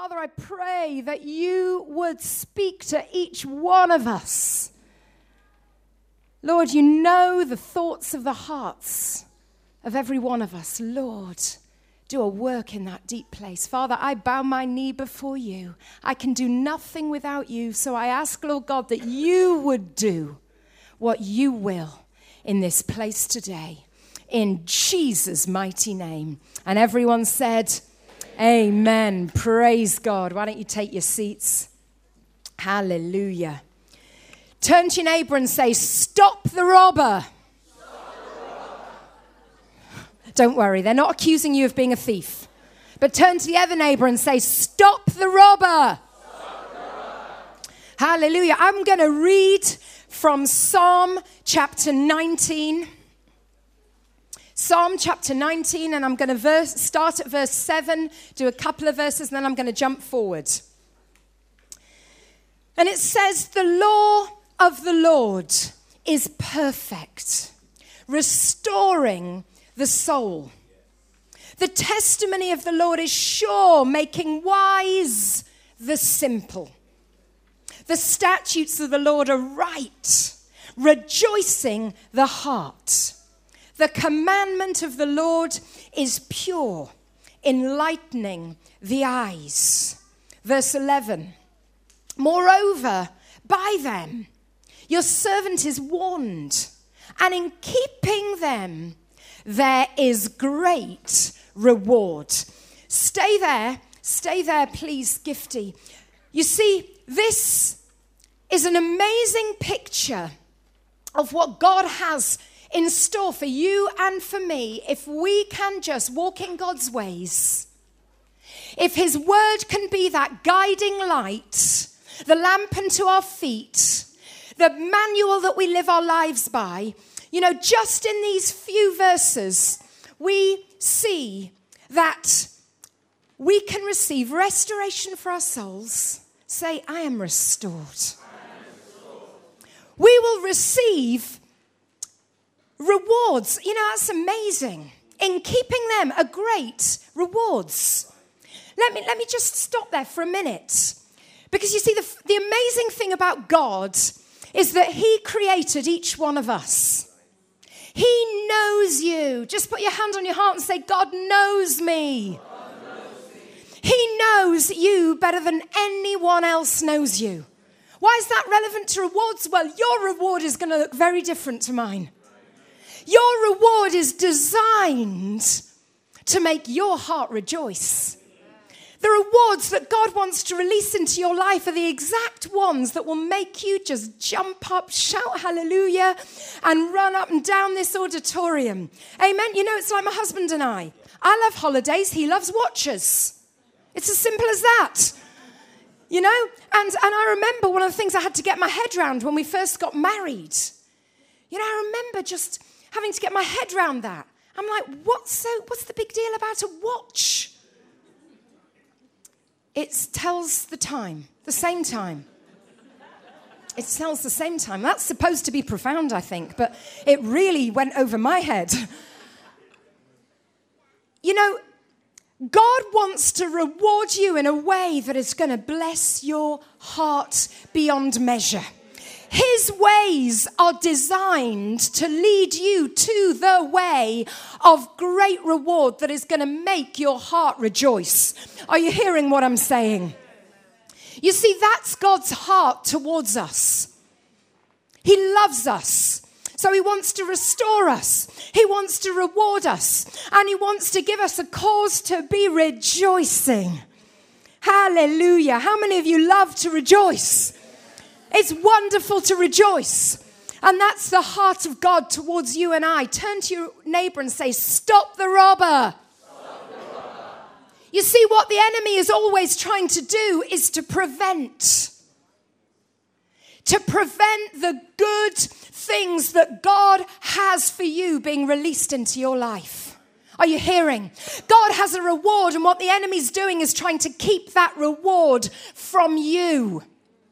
Father, I pray that you would speak to each one of us. Lord, you know the thoughts of the hearts of every one of us. Lord, do a work in that deep place. Father, I bow my knee before you. I can do nothing without you, so I ask, Lord God, that you would do what you will in this place today. In Jesus' mighty name. And everyone said, amen. Praise God. Why don't you take your seats? Hallelujah. Turn to your neighbor and say, stop the robber. Stop the robber. Don't worry, they're not accusing you of being a thief. But turn to the other neighbor and say, stop the robber. Stop the robber. Hallelujah. I'm going to read from Psalm chapter 19. Psalm chapter 19, and I'm going to start at verse 7, do a couple of verses, and then I'm going to jump forward. And it says, the law of the Lord is perfect, restoring the soul. The testimony of the Lord is sure, making wise the simple. The statutes of the Lord are right, rejoicing the heart. The commandment of the Lord is pure, enlightening the eyes. Verse 11. Moreover, by them your servant is warned, and in keeping them there is great reward. Stay there, please, Gifty. You see, this is an amazing picture of what God has in store for you and for me if we can just walk in God's ways. If his word can be that guiding light, the lamp unto our feet, the manual that we live our lives by, just in these few verses, we see that we can receive restoration for our souls. Say, I am restored. We will receive rewards. That's amazing. In keeping them are great rewards. Let me just stop there for a minute. Because you see, the amazing thing about God is that he created each one of us. He knows you. Just put your hand on your heart and say, God knows me. God knows me. He knows you better than anyone else knows you. Why is that relevant to rewards? Well, your reward is going to look very different to mine. Your reward is designed to make your heart rejoice. The rewards that God wants to release into your life are the exact ones that will make you just jump up, shout hallelujah, and run up and down this auditorium. Amen. It's like my husband and I. I love holidays. He loves watches. It's as simple as that. And I remember one of the things I had to get my head around when we first got married. I remember just having to get my head around that. I'm like, what's the big deal about a watch? It tells the time, the same time. It tells the same time. That's supposed to be profound, I think, but it really went over my head. God wants to reward you in a way that is going to bless your heart beyond measure. His ways are designed to lead you to the way of great reward that is going to make your heart rejoice. Are you hearing what I'm saying? You see, that's God's heart towards us. He loves us. So he wants to restore us. He wants to reward us. And he wants to give us a cause to be rejoicing. Hallelujah. How many of you love to rejoice? It's wonderful to rejoice. And that's the heart of God towards you and I. Turn to your neighbor and say, stop the robber. Stop the robber. You see, what the enemy is always trying to do is to prevent the good things that God has for you being released into your life. Are you hearing? God has a reward, and what the enemy's doing is trying to keep that reward from you.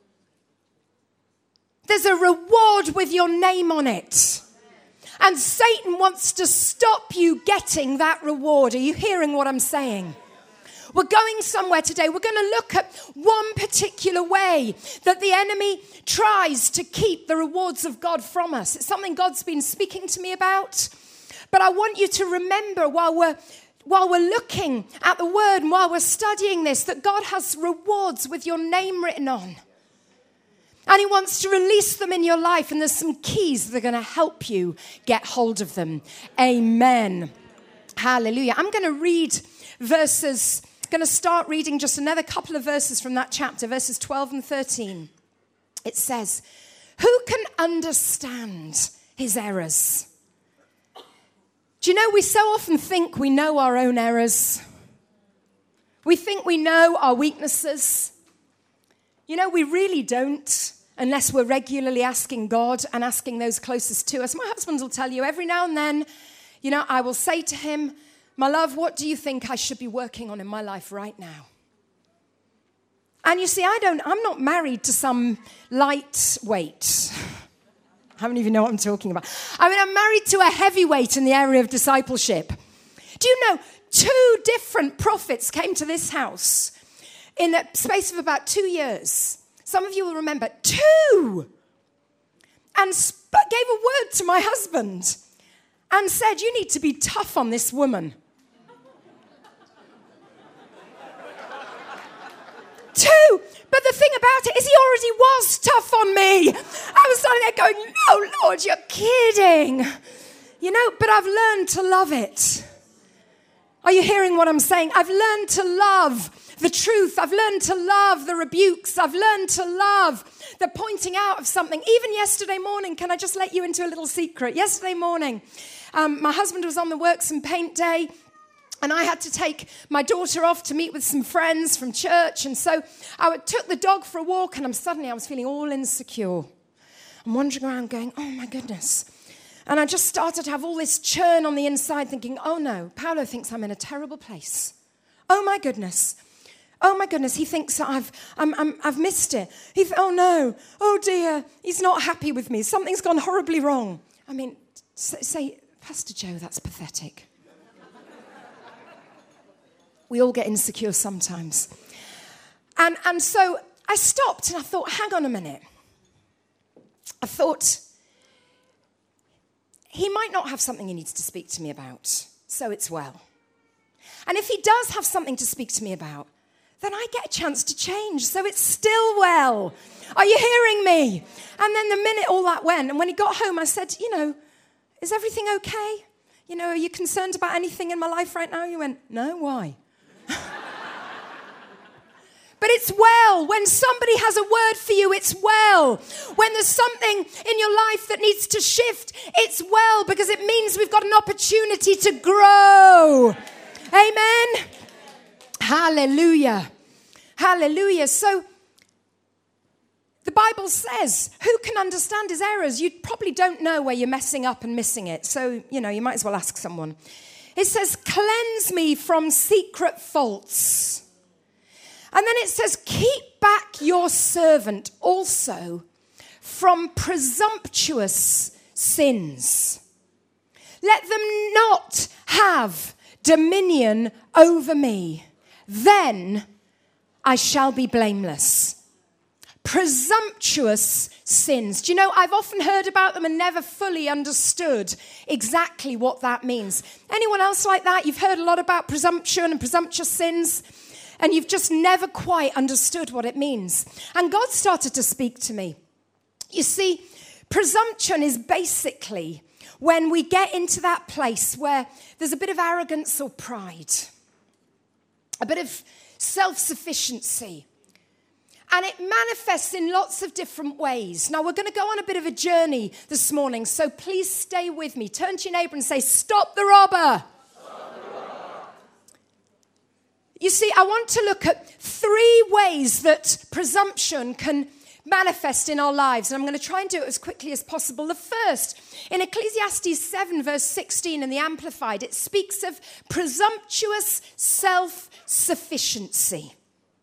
There's a reward with your name on it. And Satan wants to stop you getting that reward. Are you hearing what I'm saying? We're going somewhere today. We're going to look at one particular way that the enemy tries to keep the rewards of God from us. It's something God's been speaking to me about. But I want you to remember while we're looking at the word and while we're studying this, that God has rewards with your name written on. And he wants to release them in your life. And there's some keys that are going to help you get hold of them. Amen. Hallelujah. I'm going to read verses, going to start reading just another couple of verses from that chapter, verses 12 and 13. It says, who can understand his errors? Do you know, we so often think we know our own errors. We think we know our weaknesses. You know, we really don't, unless we're regularly asking God and asking those closest to us. My husband will tell you every now and then, you know, I will say to him, my love, what do you think I should be working on in my life right now? And you see, I'm not married to some lightweight. I don't even know what I'm talking about. I mean, I'm married to a heavyweight in the area of discipleship. Do you know, 2 different prophets came to this house in the space of about 2 years. Some of you will remember 2. And gave a word to my husband and said, you need to be tough on this woman. 2. But the thing about it is he already was tough on me. I was standing there going, no, Lord, you're kidding. You know, but I've learned to love it. Are you hearing what I'm saying? I've learned to love the truth. I've learned to love the rebukes. I've learned to love the pointing out of something. Even yesterday morning, can I just let you into a little secret? Yesterday morning, my husband was on the Works and Paint Day. And I had to take my daughter off to meet with some friends from church. And so I took the dog for a walk, and I was feeling all insecure. I'm wandering around going, oh my goodness. And I just started to have all this churn on the inside thinking, oh no, Paolo thinks I'm in a terrible place. Oh my goodness. Oh my goodness, he thinks that I've missed it. Oh no, oh dear, he's not happy with me. Something's gone horribly wrong. I mean, say, Pastor Joe, that's pathetic. We all get insecure sometimes. And so I stopped and I thought, hang on a minute. I thought, he might not have something he needs to speak to me about, so it's well. And if he does have something to speak to me about, then I get a chance to change, so it's still well. Are you hearing me? And then the minute all that went, and when he got home, I said, you know, is everything okay? You know, are you concerned about anything in my life right now? You went, no, why? But it's well. When somebody has a word for you, it's well. When there's something in your life that needs to shift, it's well, because it means we've got an opportunity to grow. Amen? Hallelujah. Hallelujah. So the Bible says, who can understand his errors? You probably don't know where you're messing up and missing it. So, you know, you might as well ask someone. It says, cleanse me from secret faults. And then it says, keep back your servant also from presumptuous sins. Let them not have dominion over me. Then I shall be blameless. Presumptuous sins. Do you know, I've often heard about them and never fully understood exactly what that means. Anyone else like that? You've heard a lot about presumption and presumptuous sins, and you've just never quite understood what it means. And God started to speak to me. You see, presumption is basically when we get into that place where there's a bit of arrogance or pride, a bit of self-sufficiency. And it manifests in lots of different ways. Now, we're going to go on a bit of a journey this morning, so please stay with me. Turn to your neighbor and say, stop the robber. Stop the robber. You see, I want to look at 3 ways that presumption can manifest in our lives. And I'm going to try and do it as quickly as possible. The first, in Ecclesiastes 7, verse 16 in the Amplified, it speaks of presumptuous self-sufficiency.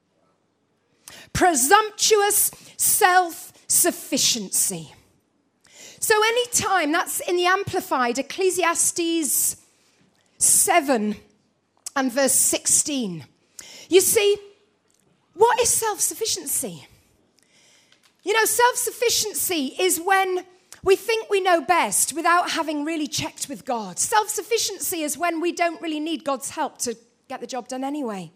Presumptuous self-sufficiency. So anytime, that's in the Amplified, Ecclesiastes 7 and verse 16. You see, what is self-sufficiency? You know, self-sufficiency is when we think we know best without having really checked with God. Self-sufficiency is when we don't really need God's help to get the job done anyway.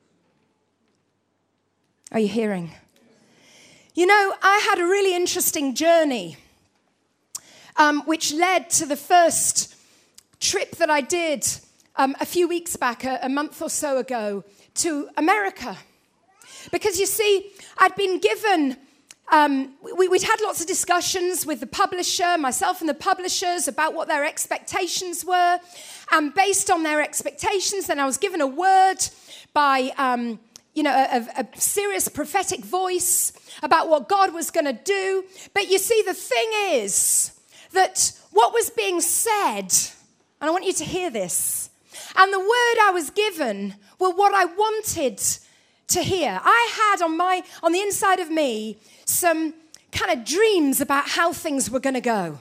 Are you hearing? You know, I had a really interesting journey, which led to the first trip that I did a few weeks back, a month or so ago, to America. Because you see, I'd been given, we'd had lots of discussions with the publisher, myself and the publishers, about what their expectations were. And based on their expectations, then I was given a word by, a serious prophetic voice about what God was going to do. But you see, the thing is that what was being said, and I want you to hear this, and the word I was given were what I wanted to hear. I had on the inside of me some kind of dreams about how things were going to go.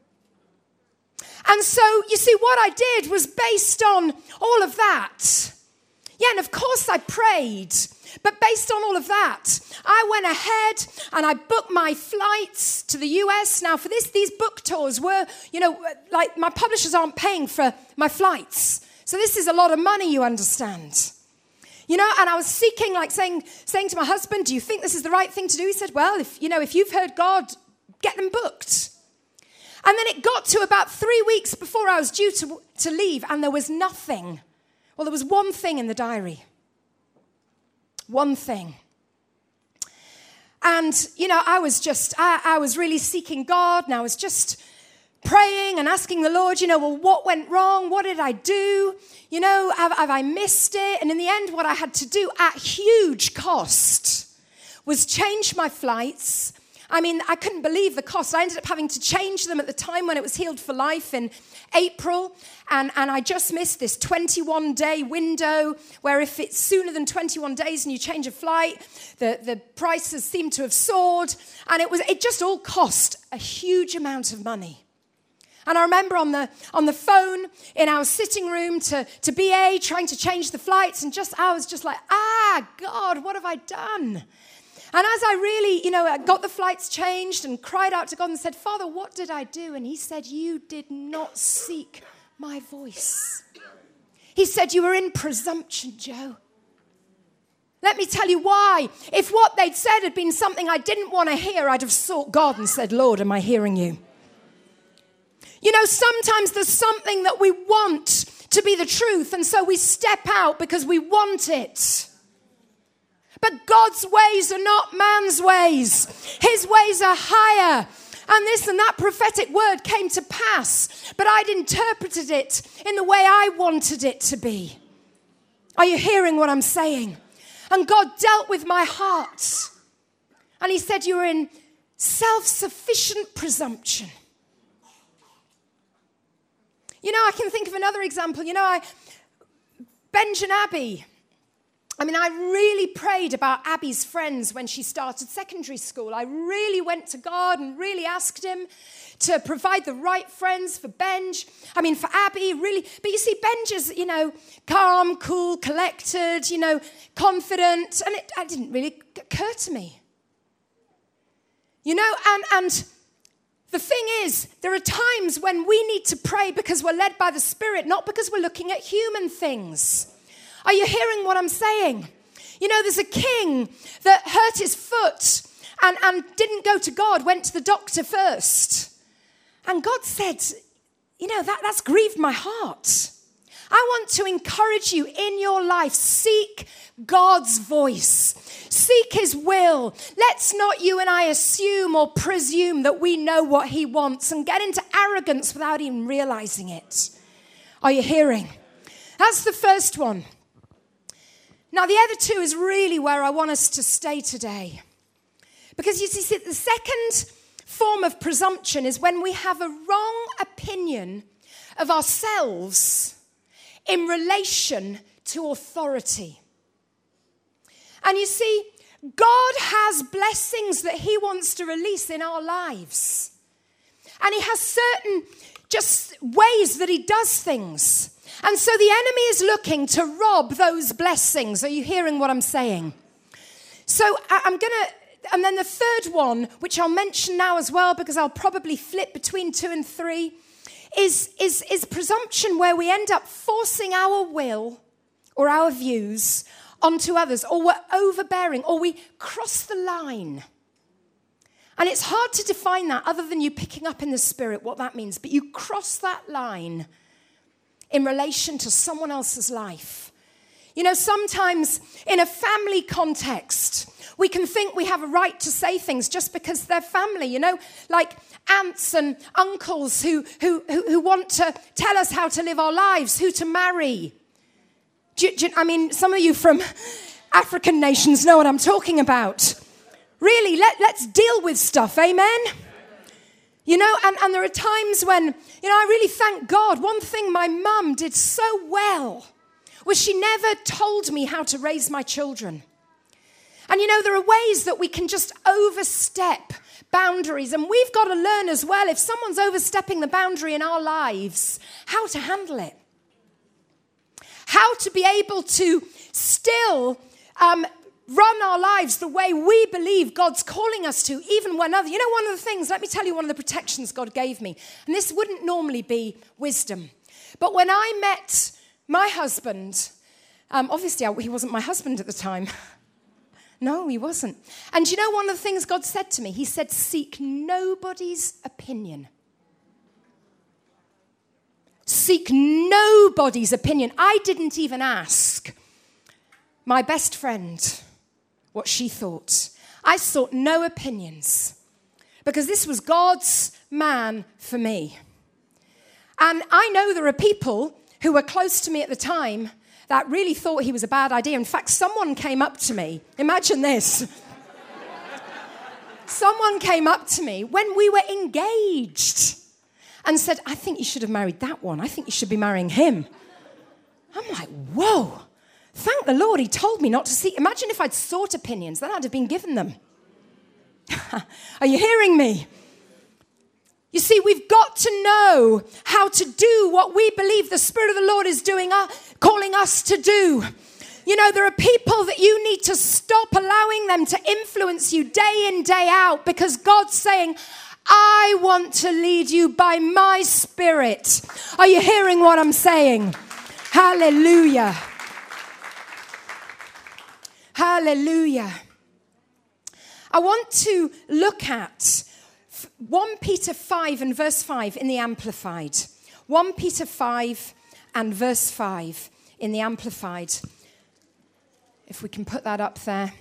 And so, you see, what I did was based on all of that. Yeah, and of course I prayed. But based on all of that, I went ahead and I booked my flights to the US. Now, for these book tours were, like my publishers aren't paying for my flights. So this is a lot of money, you understand. You know, and I was seeking, like saying to my husband, do you think this is the right thing to do? He said, well, if you've heard God, get them booked. And then it got to about 3 weeks before I was due to leave, and there was nothing. Well, there was one thing in the diary. One thing. And, I was really seeking God, and I was just praying and asking the Lord, well, what went wrong? What did I do? Have I missed it? And in the end, what I had to do at huge cost was change my flights. I mean, I couldn't believe the cost. I ended up having to change them at the time when it was Healed for Life in April. And I just missed this 21-day window where if it's sooner than 21 days and you change a flight, the prices seem to have soared. And it just all cost a huge amount of money. And I remember on the phone in our sitting room to BA trying to change the flights, and I was just like, God, what have I done? And as I really, got the flights changed and cried out to God and said, Father, what did I do? And he said, you did not seek my voice. He said, you were in presumption, Joe. Let me tell you why. If what they'd said had been something I didn't want to hear, I'd have sought God and said, Lord, am I hearing you? Sometimes there's something that we want to be the truth, and so we step out because we want it. But God's ways are not man's ways. His ways are higher. And this and that prophetic word came to pass, but I'd interpreted it in the way I wanted it to be. Are you hearing what I'm saying? And God dealt with my heart. And he said, you're in self-sufficient presumption. I can think of another example. Benj and Abby. I really prayed about Abby's friends when she started secondary school. I really went to God and really asked him to provide the right friends for Benj. For Abby, really. But you see, Benj is, calm, cool, collected, confident. And it didn't really occur to me. And the thing is, there are times when we need to pray because we're led by the Spirit, not because we're looking at human things. Are you hearing what I'm saying? There's a king that hurt his foot and didn't go to God, went to the doctor first. And God said, that's grieved my heart. I want to encourage you in your life, seek God's voice. Seek his will. Let's not you and I assume or presume that we know what he wants and get into arrogance without even realizing it. Are you hearing? That's the first one. Now, the other two is really where I want us to stay today. Because you see, the second form of presumption is when we have a wrong opinion of ourselves in relation to authority. And you see, God has blessings that he wants to release in our lives. And he has certain just ways that he does things. And so the enemy is looking to rob those blessings. Are you hearing what I'm saying? So I'm going to, and then the third one, which I'll mention now as well, because I'll probably flip between 2 and 3, is presumption, where we end up forcing our will or our views onto others, or we're overbearing, or we cross the line. And it's hard to define that other than you picking up in the spirit what that means. But you cross that line in relation to someone else's life. You know, sometimes in a family context, we can think we have a right to say things just because they're family, you know, like aunts and uncles who want to tell us how to live our lives, who to marry. I mean, some of you from African nations know what I'm talking about. Really, let's deal with stuff, amen? You know, and there are times when, you know, I really thank God. One thing my mum did so well was she never told me how to raise my children. And, you know, there are ways that we can just overstep boundaries. And we've got to learn as well, if someone's overstepping the boundary in our lives, how to handle it. How to be able to still run our lives the way we believe God's calling us to, even when other. You know, one of the things, let me tell you one of the protections God gave me. And this wouldn't normally be wisdom. But when I met my husband, obviously he wasn't my husband at the time. No, he wasn't. And you know one of the things God said to me? He said, seek nobody's opinion. Seek nobody's opinion. I didn't even ask my best friend what she thought. I sought no opinions because this was God's man for me. And I know there are people who were close to me at the time that really thought he was a bad idea. In fact, someone came up to me. Imagine this. Someone came up to me when we were engaged and said, I think you should have married that one. I think you should be marrying him. I'm like, whoa. Thank the Lord he told me not to seek. Imagine if I'd sought opinions, then I'd have been given them. Are you hearing me? You see, we've got to know how to do what we believe the Spirit of the Lord is doing, calling us to do. You know, there are people that you need to stop allowing them to influence you day in, day out, because God's saying, I want to lead you by my Spirit. Are you hearing what I'm saying? Hallelujah. Hallelujah. I want to look at 1 Peter 5 and verse 5 in the Amplified. 1 Peter 5 and verse 5 in the Amplified. If we can put that up there.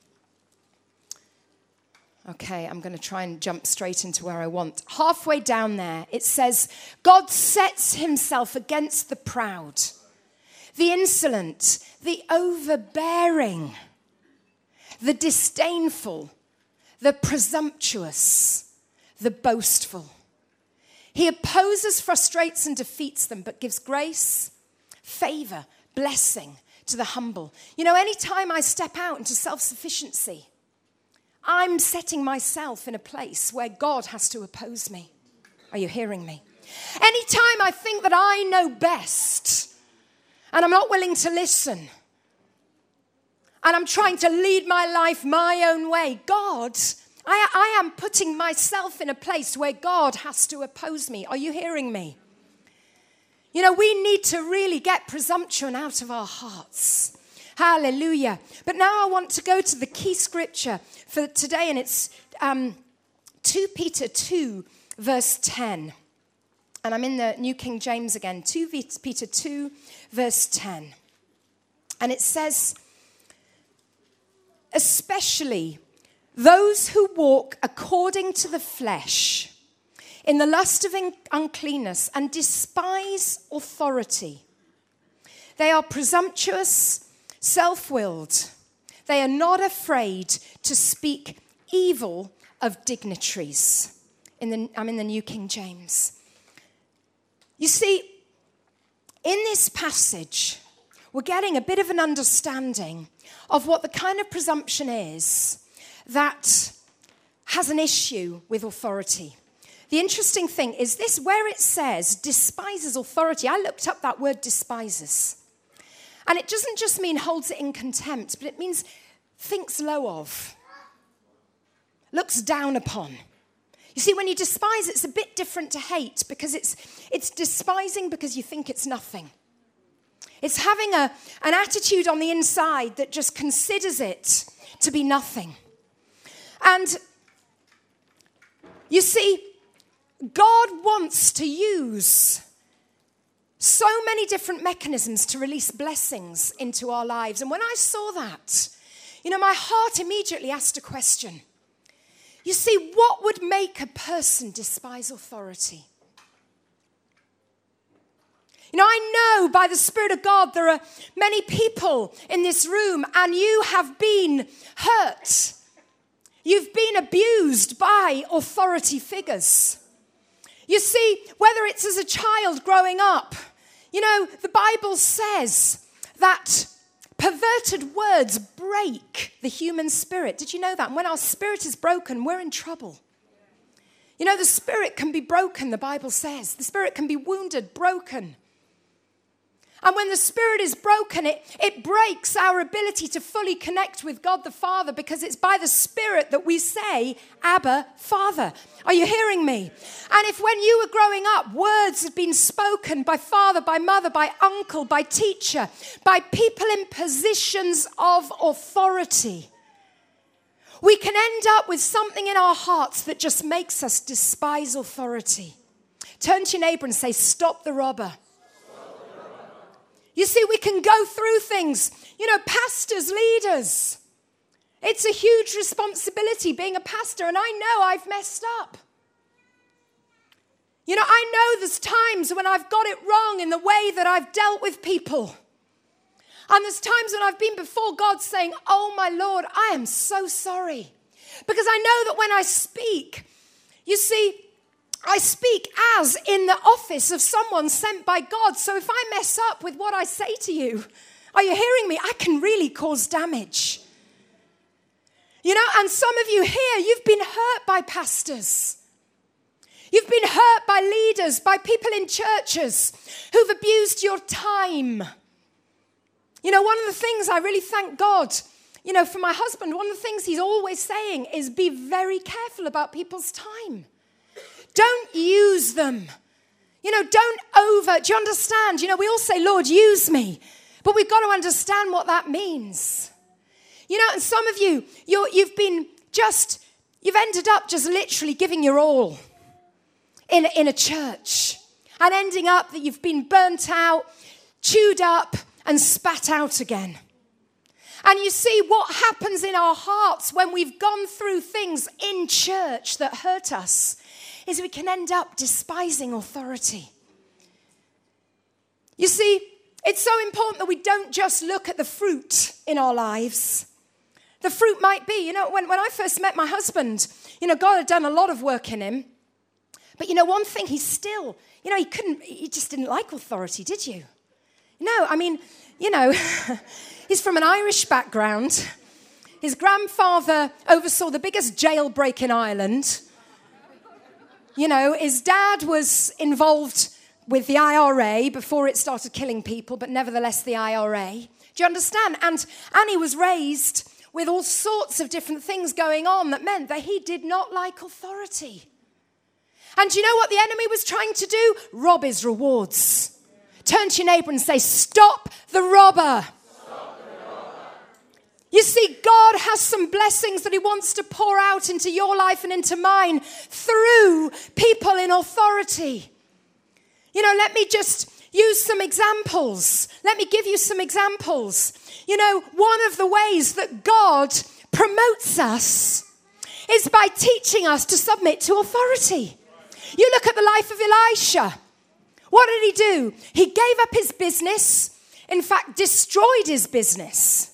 Okay, I'm going to try and jump straight into where I want. Halfway down there, it says, God sets himself against the proud, the insolent, the overbearing, the disdainful, the presumptuous, the boastful. He opposes, frustrates, and defeats them, but gives grace, favor, blessing to the humble. You know, anytime I step out into self-sufficiency, I'm setting myself in a place where God has to oppose me. Are you hearing me? Anytime I think that I know best and I'm not willing to listen and I'm trying to lead my life my own way, I am putting myself in a place where God has to oppose me. Are you hearing me? You know, we need to really get presumption out of our hearts. Hallelujah. But now I want to go to the key scripture for today, and it's 2 Peter 2, verse 10. And I'm in the New King James again. 2 Peter 2, verse 10. And it says, especially those who walk according to the flesh, in the lust of uncleanness, and despise authority. They are presumptuous, self-willed. They are not afraid to speak evil of dignitaries. I'm in the New King James. You see, in this passage, we're getting a bit of an understanding of what the kind of presumption is that has an issue with authority. the interesting thing is this, where it says despises authority. I looked up that word despises. And it doesn't just mean holds it in contempt, but it means thinks low of, looks down upon. You see, when you despise, it's a bit different to hate, because it's despising because you think it's nothing. It's having an attitude on the inside that just considers it to be nothing. And you see, God wants to use so many different mechanisms to release blessings into our lives. And when I saw that, my heart immediately asked a question. You see, what would make a person despise authority? I know by the Spirit of God there are many people in this room, and you have been hurt. You've been abused by authority figures. You see, whether it's as a child growing up, the Bible says that perverted words break the human spirit. Did you know that? And when our spirit is broken, we're in trouble. The spirit can be broken, the Bible says. The spirit can be wounded, broken. And when the spirit is broken, it breaks our ability to fully connect with God the Father, because it's by the Spirit that we say, Abba, Father. Are you hearing me? And if when you were growing up, words had been spoken by father, by mother, by uncle, by teacher, by people in positions of authority, we can end up with something in our hearts that just makes us despise authority. Turn to your neighbor and say, stop the robber. You see, we can go through things. Pastors, leaders. It's a huge responsibility being a pastor, and I know I've messed up. I know there's times when I've got it wrong in the way that I've dealt with people. And there's times when I've been before God saying, oh my Lord, I am so sorry. Because I know that when I speak, you see, I speak as in the office of someone sent by God. So if I mess up with what I say to you, are you hearing me? I can really cause damage. And some of you here, you've been hurt by pastors. You've been hurt by leaders, by people in churches who've abused your time. One of the things I really thank God, for my husband, one of the things he's always saying is be very careful about people's time. Don't use them. Do you understand? We all say, Lord, use me. But we've got to understand what that means. And some of you, you've ended up just literally giving your all in a church. And ending up that you've been burnt out, chewed up, and spat out again. And you see what happens in our hearts when we've gone through things in church that hurt us is we can end up despising authority. You see, it's so important that we don't just look at the fruit in our lives. The fruit might be, when I first met my husband, God had done a lot of work in him. But one thing, he still, he just didn't like authority, did you? No, he's from an Irish background. His grandfather oversaw the biggest jailbreak in Ireland. His dad was involved with the IRA before it started killing people, but nevertheless the IRA. Do you understand? And Annie was raised with all sorts of different things going on that meant that he did not like authority. And do you know what the enemy was trying to do? Rob his rewards. Turn to your neighbor and say, stop the robber. You see, God has some blessings that he wants to pour out into your life and into mine through people in authority. Let me just use some examples. Let me give you some examples. One of the ways that God promotes us is by teaching us to submit to authority. You look at the life of Elisha. What did he do? He gave up his business. In fact, destroyed his business.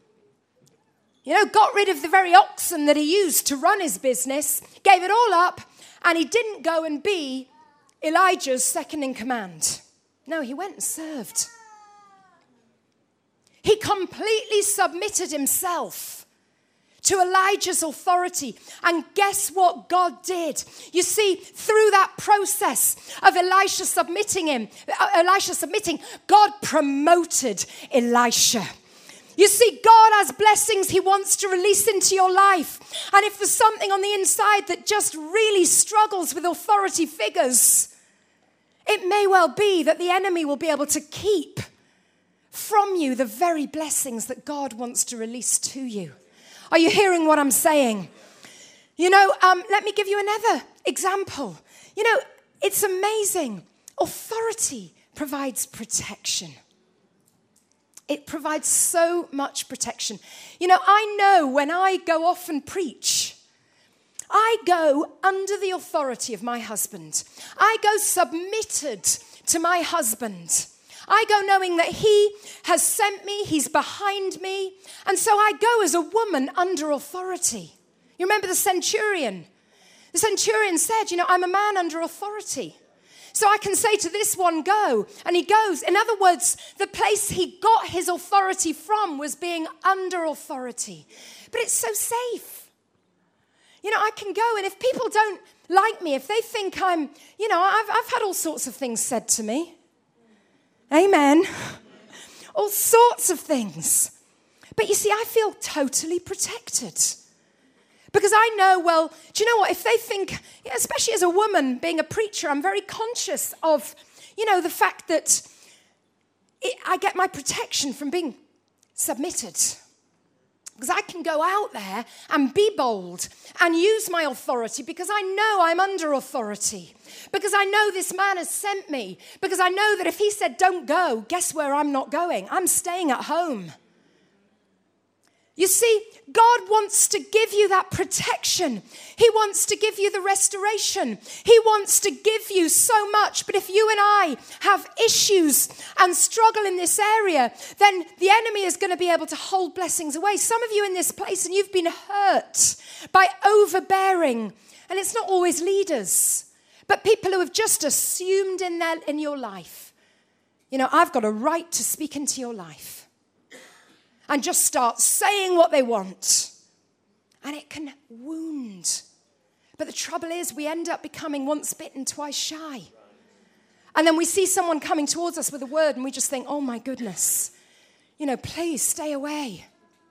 Got rid of the very oxen that he used to run his business, gave it all up, and he didn't go and be Elijah's second in command. No, he went and served. He completely submitted himself to Elijah's authority. And guess what God did? You see, through that process of Elisha submitting, God promoted Elisha. You see, God has blessings he wants to release into your life. And if there's something on the inside that just really struggles with authority figures, it may well be that the enemy will be able to keep from you the very blessings that God wants to release to you. Are you hearing what I'm saying? You know, let me give you another example. You know, it's amazing. Authority provides protection. It provides so much protection. You know, I know when I go off and preach, I go under the authority of my husband. I go submitted to my husband. I go knowing that he has sent me, he's behind me. And so I go as a woman under authority. You remember the centurion? The centurion said, you know, I'm a man under authority. So I can say to this one, go, and he goes. In other words, the place he got his authority from was being under authority. But it's so safe. You know, I can go, and if people don't like me, if they think I'm, you know, I've had all sorts of things said to me. Amen. All sorts of things. But you see, I feel totally protected. Because I know, well, do you know what? If they think, especially as a woman being a preacher, I'm very conscious of, you know, the fact that I get my protection from being submitted. Because I can go out there and be bold and use my authority because I know I'm under authority. Because I know this man has sent me. Because I know that if he said don't go, guess where I'm not going? I'm staying at home. You see, God wants to give you that protection. He wants to give you the restoration. He wants to give you so much. But if you and I have issues and struggle in this area, then the enemy is going to be able to hold blessings away. Some of you in this place, and you've been hurt by overbearing. And it's not always leaders, but people who have just assumed in your life, you know, I've got a right to speak into your life. And just start saying what they want. And it can wound. But the trouble is, we end up becoming once bitten, twice shy. And then we see someone coming towards us with a word, and we just think, oh my goodness, you know, please stay away.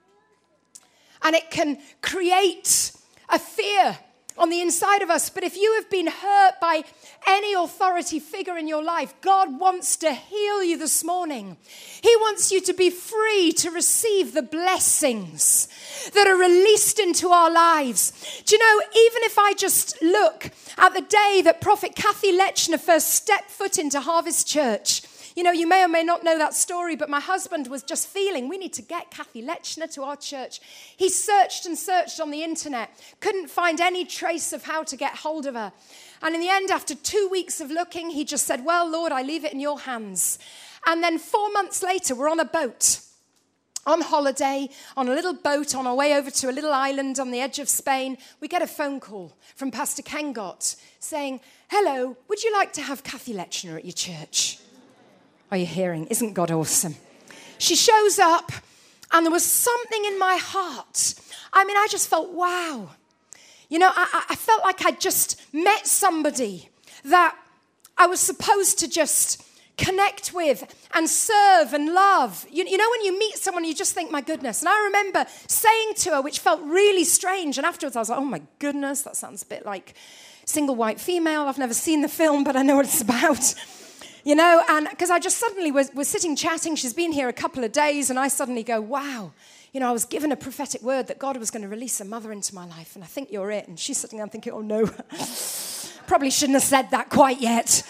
And it can create a fear on the inside of us. But if you have been hurt by any authority figure in your life, God wants to heal you this morning. He wants you to be free to receive the blessings that are released into our lives. Do you know, even if I just look at the day that Prophet Kathy Lechner first stepped foot into Harvest Church, you know, you may or may not know that story, but my husband was just feeling, we need to get Kathy Lechner to our church. He searched and searched on the internet, couldn't find any trace of how to get hold of her. And in the end, after 2 weeks of looking, he just said, well, Lord, I leave it in your hands. And then 4 months later, we're on a boat, on holiday, on a little boat on our way over to a little island on the edge of Spain. We get a phone call from Pastor Ken Gott saying, hello, would you like to have Kathy Lechner at your church? Are you hearing? Isn't God awesome? She shows up, and there was something in my heart. I mean, I just felt, wow. You know, I felt like I'd just met somebody that I was supposed to just connect with and serve and love. You know, when you meet someone, you just think, my goodness. And I remember saying to her, which felt really strange, and afterwards I was like, oh my goodness, that sounds a bit like Single White Female. I've never seen the film, but I know what it's about. You know, and because I just suddenly was sitting chatting, she's been here a couple of days, and I suddenly go, wow, you know, I was given a prophetic word that God was going to release a mother into my life, and I think you're it. And she's sitting there thinking, oh no, probably shouldn't have said that quite yet.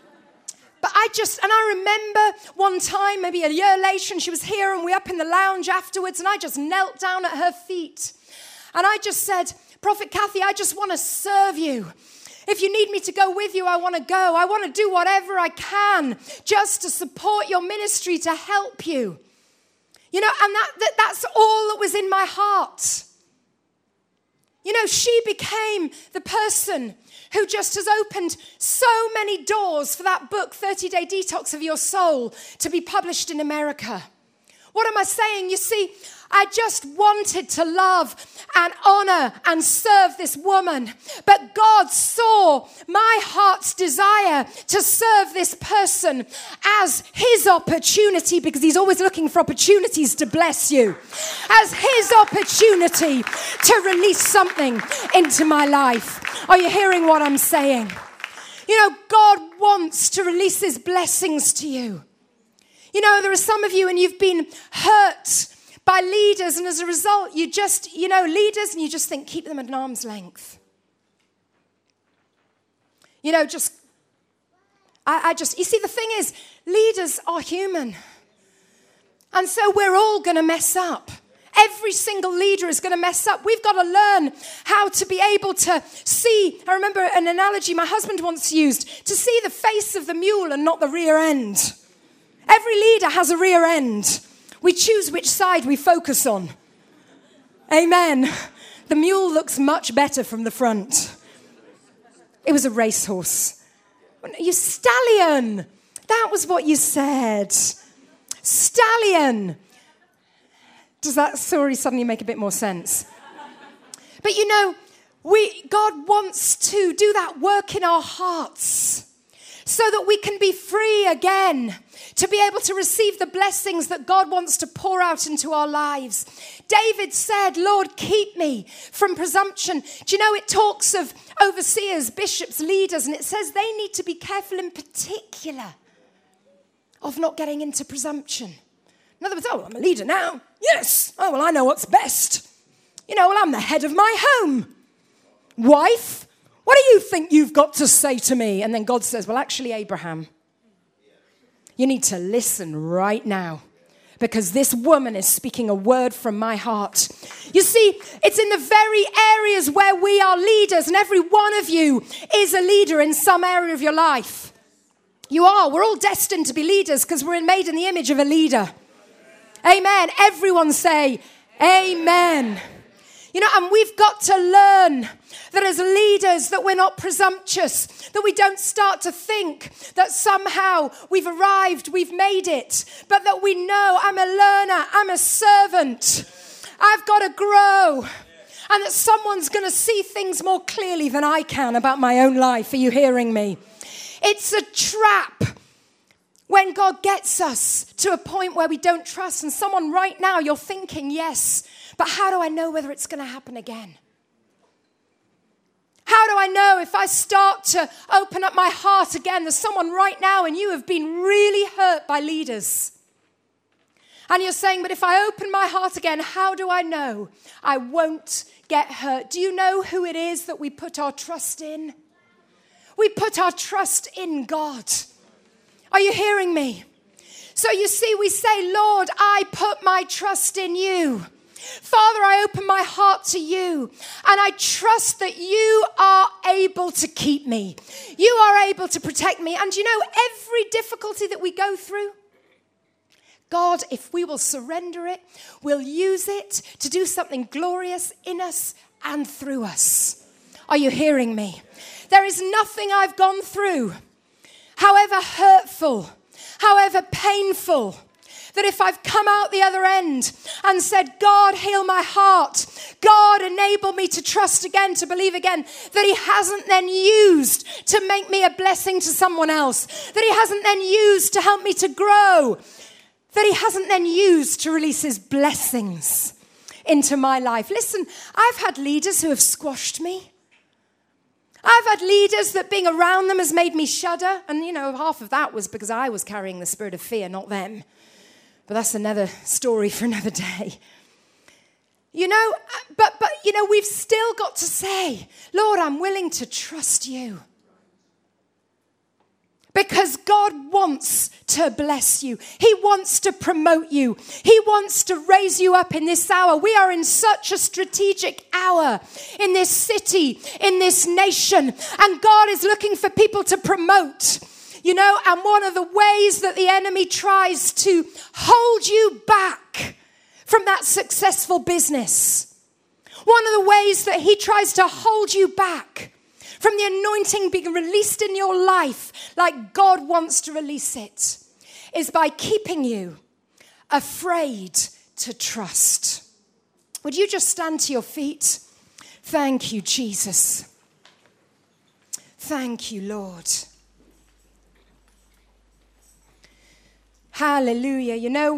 But I remember one time, maybe a year later, and she was here, and we were up in the lounge afterwards, and I just knelt down at her feet. And I just said, Prophet Kathy, I just want to serve you. If you need me to go with you, I want to go. I want to do whatever I can just to support your ministry, to help you. You know, and that's all that was in my heart. You know, she became the person who just has opened so many doors for that book, 30-Day Detox of Your Soul, to be published in America. What am I saying? You see, I just wanted to love and honor and serve this woman. But God saw my heart's desire to serve this person as his opportunity, because he's always looking for opportunities to bless you, as his opportunity to release something into my life. Are you hearing what I'm saying? You know, God wants to release his blessings to you. You know, there are some of you and you've been hurt by leaders, and as a result, you just, leaders, and you just think, keep them at an arm's length. You know, you see, the thing is, leaders are human. And so we're all going to mess up. Every single leader is going to mess up. We've got to learn how to be able to see. I remember an analogy my husband once used, to see the face of the mule and not the rear end. Every leader has a rear end. We choose which side we focus on. Amen. The mule looks much better from the front. It was a racehorse. You stallion. That was what you said. Stallion. Does that story suddenly make a bit more sense? But you know, God wants to do that work in our hearts so that we can be free again, to be able to receive the blessings that God wants to pour out into our lives. David said, Lord, keep me from presumption. Do you know, it talks of overseers, bishops, leaders, and it says they need to be careful in particular of not getting into presumption. In other words, I'm a leader now. Yes. I know what's best. I'm the head of my home. Wife, what do you think you've got to say to me? And then God says, well, actually, Abraham, you need to listen right now, because this woman is speaking a word from my heart. You see, it's in the very areas where we are leaders, and every one of you is a leader in some area of your life. You are. We're all destined to be leaders because we're made in the image of a leader. Amen. Everyone say, amen. And we've got to learn that as leaders that we're not presumptuous, that we don't start to think that somehow we've arrived, we've made it, but that we know I'm a learner, I'm a servant, I've got to grow, and that someone's going to see things more clearly than I can about my own life. Are you hearing me? It's a trap when God gets us to a point where we don't trust, and someone right now, you're thinking, yes, but how do I know whether it's going to happen again? How do I know if I start to open up my heart again? There's someone right now and you have been really hurt by leaders. And you're saying, but if I open my heart again, how do I know I won't get hurt? Do you know who it is that we put our trust in? We put our trust in God. Are you hearing me? So you see, we say, Lord, I put my trust in you. Father, I open my heart to you, and I trust that you are able to keep me. You are able to protect me. And you know, every difficulty that we go through, God, if we will surrender it, will use it to do something glorious in us and through us. Are you hearing me? There is nothing I've gone through, however hurtful, however painful, that if I've come out the other end and said, God, heal my heart, God, enable me to trust again, to believe again, that he hasn't then used to make me a blessing to someone else, that he hasn't then used to help me to grow, that he hasn't then used to release his blessings into my life. Listen, I've had leaders who have squashed me. I've had leaders that being around them has made me shudder. And, half of that was because I was carrying the spirit of fear, not them. But that's another story for another day. But we've still got to say, Lord, I'm willing to trust you. Because God wants to bless you. He wants to promote you. He wants to raise you up in this hour. We are in such a strategic hour in this city, in this nation. And God is looking for people to promote. And one of the ways that the enemy tries to hold you back from that successful business, one of the ways that he tries to hold you back from the anointing being released in your life like God wants to release it, is by keeping you afraid to trust. Would you just stand to your feet? Thank you, Jesus. Thank you, Lord. Hallelujah. You know,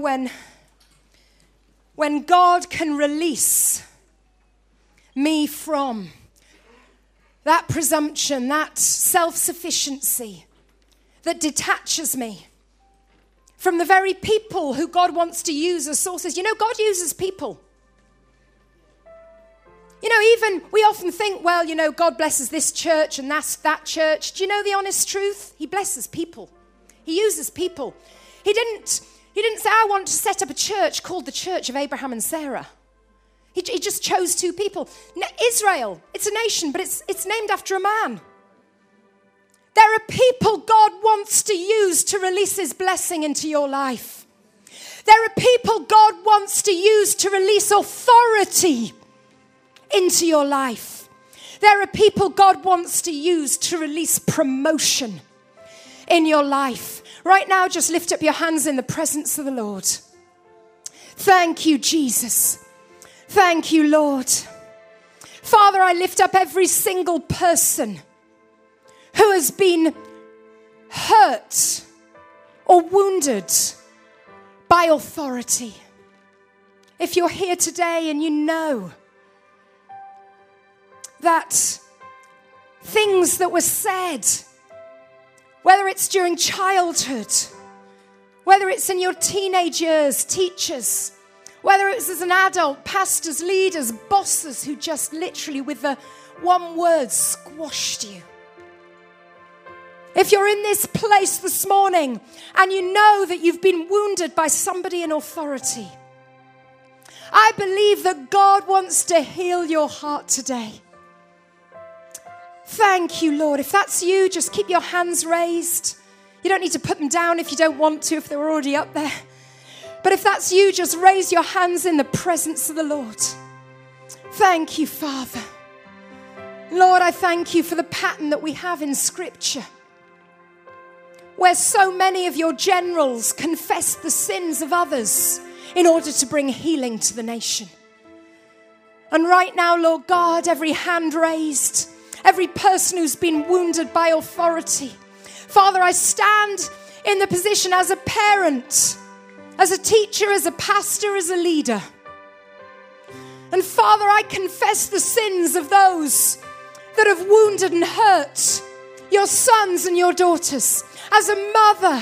when God can release me from that presumption, that self-sufficiency that detaches me from the very people who God wants to use as sources. You know, God uses people. You know, even we often think, well, you know, God blesses this church and that's that church. Do you know the honest truth? He blesses people. He uses people. He didn't say, I want to set up a church called the Church of Abraham and Sarah. He just chose two people. Israel, it's a nation, but it's named after a man. There are people God wants to use to release his blessing into your life. There are people God wants to use to release authority into your life. There are people God wants to use to release promotion in your life. Right now, just lift up your hands in the presence of the Lord. Thank you, Jesus. Thank you, Lord. Father, I lift up every single person who has been hurt or wounded by authority. If you're here today and you know that things that were said, whether it's during childhood, whether it's in your teenage years, teachers, whether it's as an adult, pastors, leaders, bosses who just literally with the one word squashed you. If you're in this place this morning and you know that you've been wounded by somebody in authority, I believe that God wants to heal your heart today. Thank you, Lord. If that's you, just keep your hands raised. You don't need to put them down if you don't want to, if they were already up there. But if that's you, just raise your hands in the presence of the Lord. Thank you, Father. Lord, I thank you for the pattern that we have in Scripture, where so many of your generals confessed the sins of others in order to bring healing to the nation. And right now, Lord God, every hand raised, every person who's been wounded by authority, Father, I stand in the position as a parent, as a teacher, as a pastor, as a leader. And Father, I confess the sins of those that have wounded and hurt your sons and your daughters. As a mother,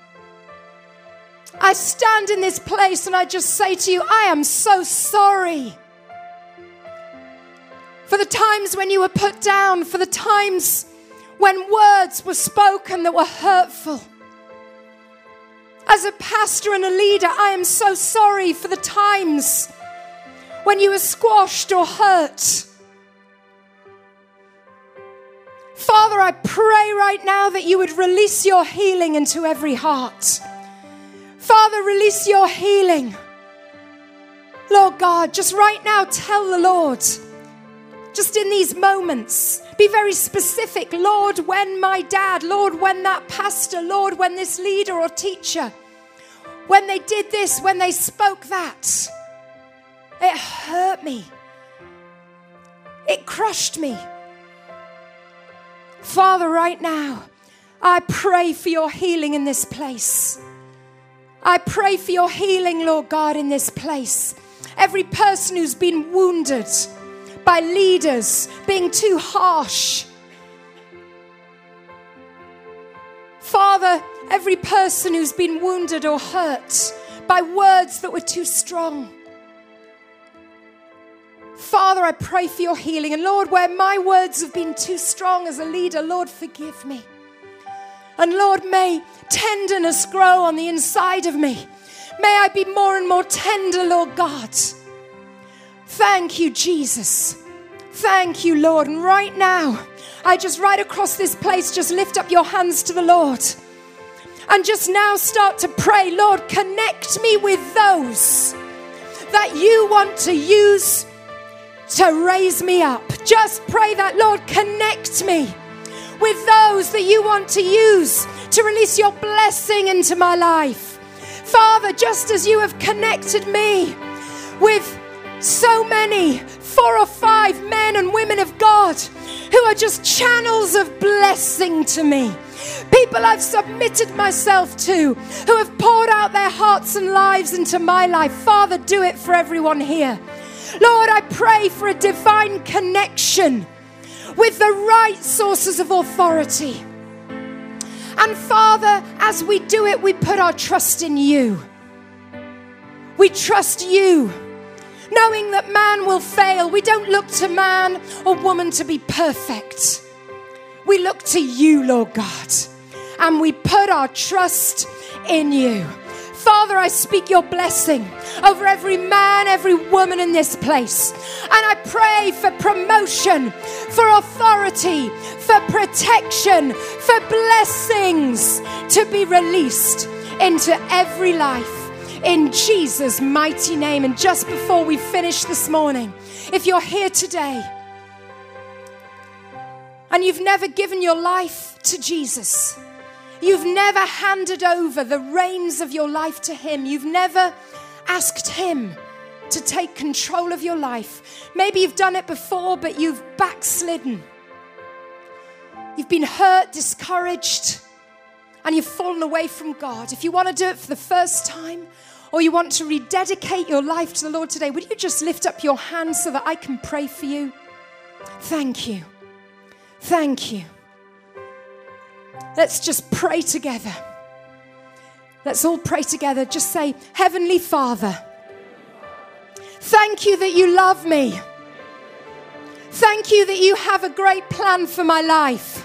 I stand in this place and I just say to you, I am so sorry for the times when you were put down, for the times when words were spoken that were hurtful. As a pastor and a leader, I am so sorry for the times when you were squashed or hurt. Father, I pray right now that you would release your healing into every heart. Father, release your healing. Lord God, just right now tell the Lord, just in these moments, be very specific. Lord, when my dad, Lord, when that pastor, Lord, when this leader or teacher, when they did this, when they spoke that, it hurt me. It crushed me. Father, right now, I pray for your healing in this place. I pray for your healing, Lord God, in this place. Every person who's been wounded by leaders being too harsh. Father, every person who's been wounded or hurt by words that were too strong. Father, I pray for your healing. And Lord, where my words have been too strong as a leader, Lord, forgive me. And Lord, may tenderness grow on the inside of me. May I be more and more tender, Lord God. Thank you, Jesus. Thank you, Lord. And right now, I just right across this place, just lift up your hands to the Lord. And just now start to pray, Lord, connect me with those that you want to use to raise me up. Just pray that, Lord, connect me with those that you want to use to release your blessing into my life. Father, just as you have connected me with So many 4 or 5 men and women of God who are just channels of blessing to me. People I've submitted myself to, who have poured out their hearts and lives into my life. Father, do it for everyone here. Lord, I pray for a divine connection with the right sources of authority. And Father, as we do it, we put our trust in you. We trust you, knowing that man will fail. We don't look to man or woman to be perfect. We look to you, Lord God, and we put our trust in you. Father, I speak your blessing over every man, every woman in this place. And I pray for promotion, for authority, for protection, for blessings to be released into every life in Jesus' mighty name. And just before we finish this morning, if you're here today and you've never given your life to Jesus, you've never handed over the reins of your life to him, you've never asked him to take control of your life. Maybe you've done it before, but you've backslidden. You've been hurt, discouraged, and you've fallen away from God. If you want to do it for the first time, or you want to rededicate your life to the Lord today, would you just lift up your hand so that I can pray for you? Thank you. Thank you. Let's just pray together. Let's all pray together. Just say, Heavenly Father, thank you that you love me. Thank you that you have a great plan for my life.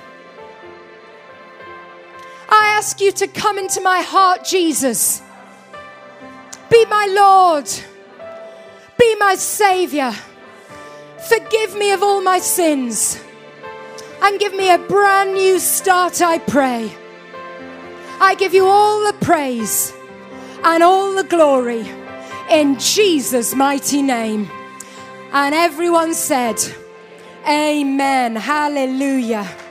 I ask you to come into my heart, Jesus. Be my Lord. Be my Savior. Forgive me of all my sins. And give me a brand new start, I pray. I give you all the praise and all the glory in Jesus' mighty name. And everyone said, Amen. Hallelujah.